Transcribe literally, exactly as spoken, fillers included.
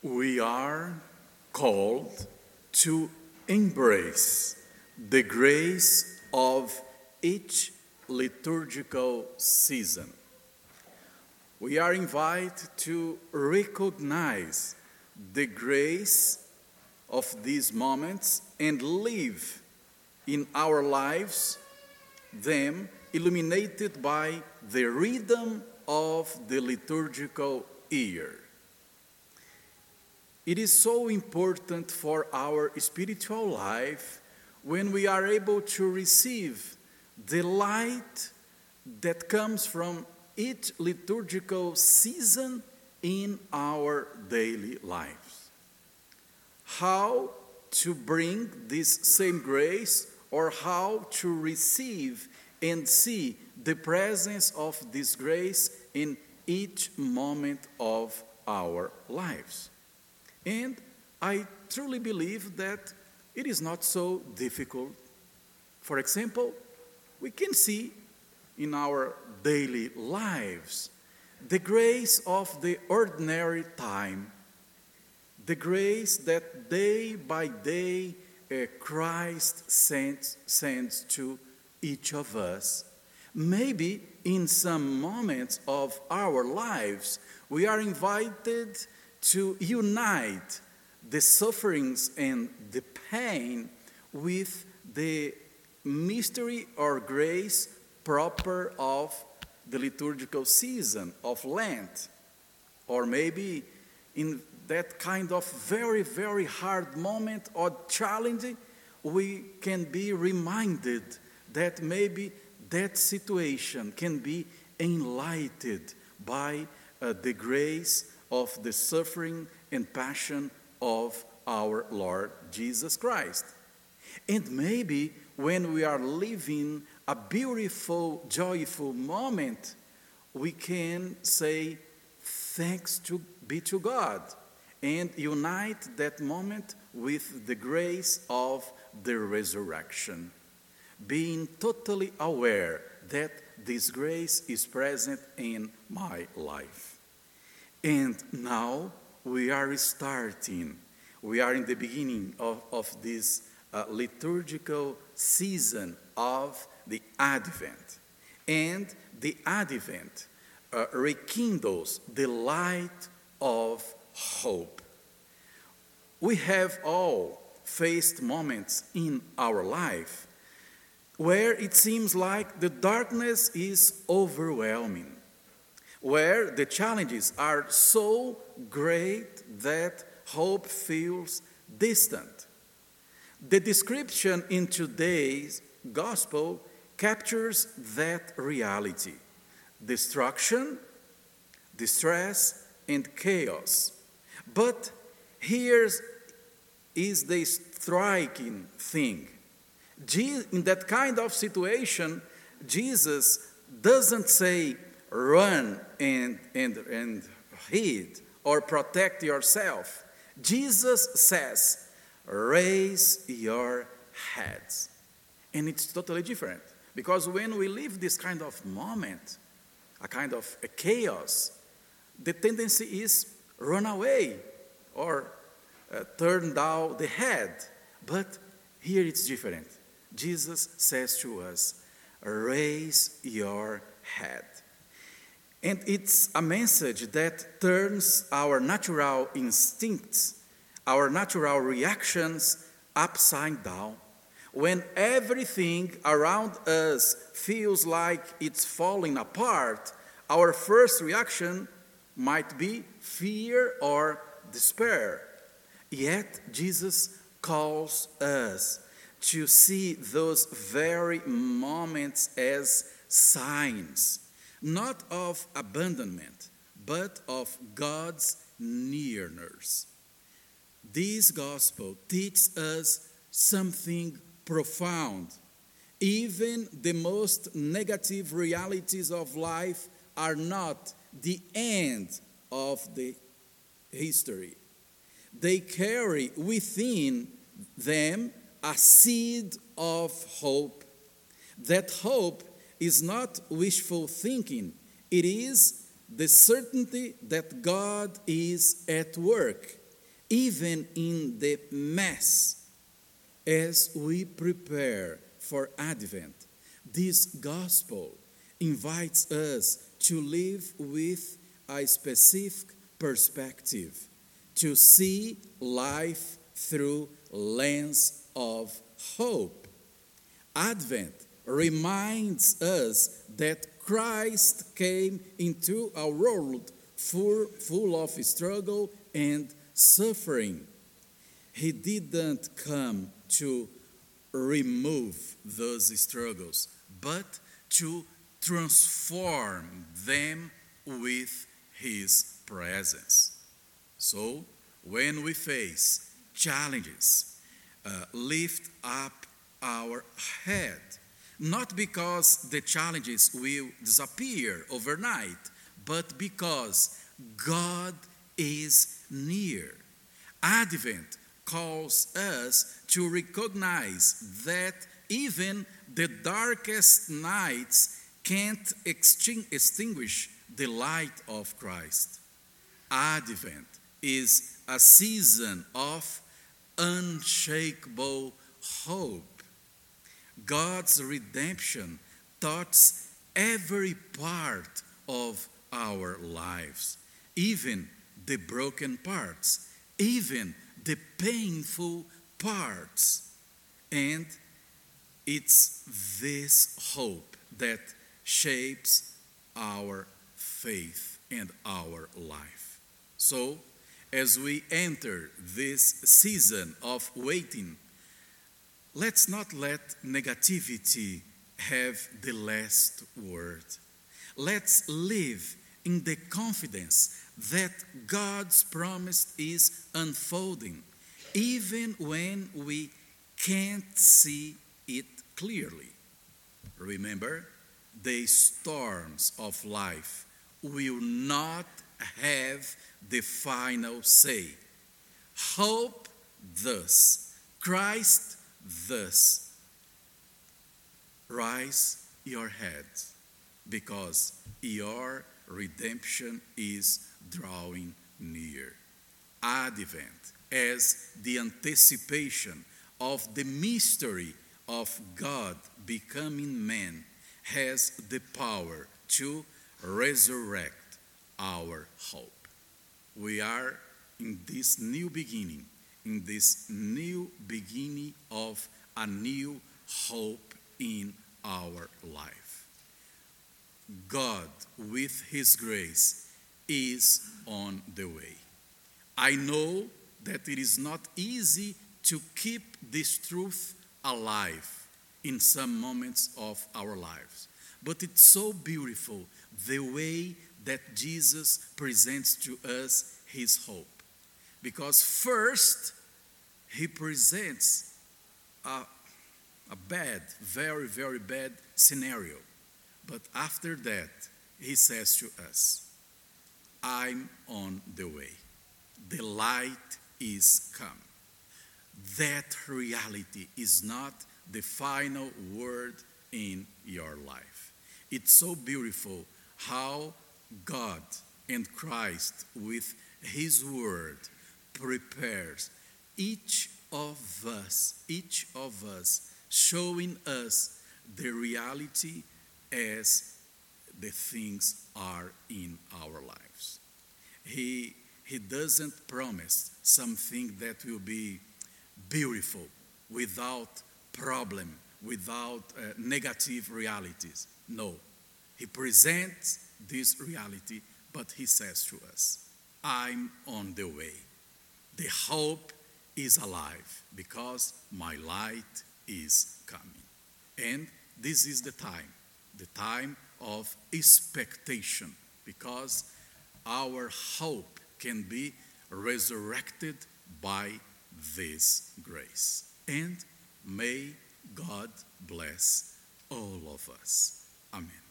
We are called to embrace the grace of each liturgical season. We are invited to recognize the grace of these moments and live in our lives them illuminated by the rhythm of the liturgical year. It is so important for our spiritual life when we are able to receive the light that comes from each liturgical season in our daily lives. How to bring this same grace, or how to receive and see the presence of this grace in each moment of our lives. And I truly believe that it is not so difficult. For example, we can see in our daily lives the grace of the ordinary time, the grace that day by day uh, Christ sends, sends to each of us. Maybe in some moments of our lives, we are invited to unite the sufferings and the pain with the mystery or grace proper of the liturgical season of Lent. Or maybe in that kind of very, very hard moment or challenge, we can be reminded that maybe that situation can be enlightened by uh, the grace of the suffering and passion of our Lord Jesus Christ. And maybe when we are living a beautiful, joyful moment, we can say, thanks to be to God, and unite that moment with the grace of the resurrection, being totally aware that this grace is present in my life. And now we are starting, we are in the beginning of, of this uh, liturgical season of the Advent. And the Advent uh, rekindles the light of hope. We have all faced moments in our life where it seems like the darkness is overwhelming, where the challenges are so great that hope feels distant. The description in today's gospel captures that reality: destruction, distress, and chaos. But here is the striking thing. In that kind of situation, Jesus doesn't say, run and, and, and hide or protect yourself. Jesus says, raise your heads. And it's totally different. Because when we live this kind of moment, a kind of a chaos, the tendency is run away or uh, turn down the head. But here it's different. Jesus says to us, raise your head. And it's a message that turns our natural instincts, our natural reactions upside down. When everything around us feels like it's falling apart, our first reaction might be fear or despair. Yet Jesus calls us to see those very moments as signs, not of abandonment, but of God's nearness. This gospel teaches us something profound. Even the most negative realities of life are not the end of the history. They carry within them a seed of hope. That hope is not wishful thinking. It is the certainty that God is at work, even in the mess, as we prepare for Advent. This gospel invites us to live with a specific perspective, to see life through lens of hope. Advent reminds us that Christ came into our world full, full of struggle and suffering. He didn't come to remove those struggles, but to transform them with His presence. So, when we face challenges, uh, lift up our head, not because the challenges will disappear overnight, but because God is near. Advent calls us to recognize that even the darkest nights can't extinguish the light of Christ. Advent is a season of unshakable hope. God's redemption touches every part of our lives, even the broken parts, even the painful parts. And it's this hope that shapes our faith and our life. So, as we enter this season of waiting, let's not let negativity have the last word. Let's live in the confidence that God's promise is unfolding, even when we can't see it clearly. Remember, the storms of life will not have the final say. Hope thus, Christ thus. Rise your heads, because your redemption is drawing near. Advent, as the anticipation of the mystery of God becoming man, has the power to resurrect our hope. We are in this new beginning, in this new beginning of a new hope in our life. God, with His grace, is on the way. I know that it is not easy to keep this truth alive in some moments of our lives, but it's so beautiful the way that Jesus presents to us His hope. Because first, He presents a, a bad, very, very bad scenario. But after that, He says to us, I'm on the way. The light is come. That reality is not the final word in your life. It's so beautiful how God and Christ, with His word, prepares each of us, each of us, showing us the reality as the things are in our lives. He, he doesn't promise something that will be beautiful without problem, without uh, negative realities. No, He presents this reality, but He says to us, I'm on the way. The hope is alive because my light is coming. And this is the time, the time of expectation, because our hope can be resurrected by this grace. And may God bless all of us. Amen.